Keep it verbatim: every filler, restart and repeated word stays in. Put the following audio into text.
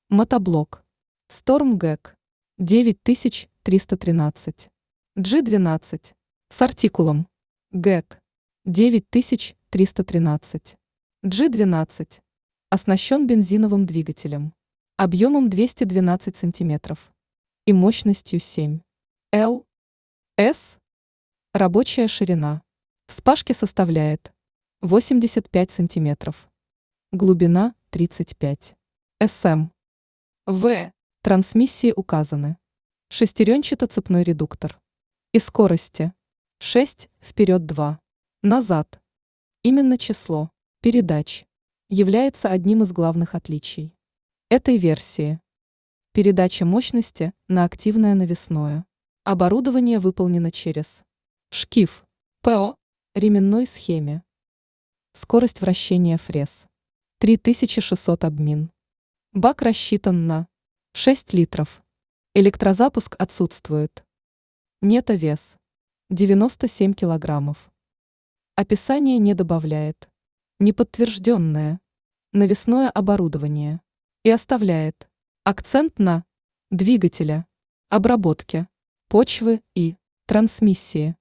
Мотоблок. Stormgec девять тысяч триста тринадцать. джи двенадцать. С артикулом гэк девять тысяч триста тринадцать. джи двенадцать. Оснащен бензиновым двигателем. Объемом двести двенадцать сантиметров. И мощностью семь эл эс. Рабочая ширина. Вспашки составляет восемьдесят пять сантиметров. Глубина тридцать пять сантиметров. В. Трансмиссии указаны. Шестеренчато-цепной редуктор. И скорости. шесть вперед, два назад. Именно число передач является одним из главных отличий этой версии. Передача мощности на активное навесное. Оборудование выполнено через шкив ПО ременной схеме. Скорость вращения фрез три тысячи шестьсот обмин. Бак рассчитан на шесть литров. Электрозапуск отсутствует. Нетовес девяносто семь килограммов. Описание не добавляет. Неподтвержденное навесное оборудование и оставляет акцент на двигателя, обработке почвы и трансмиссии.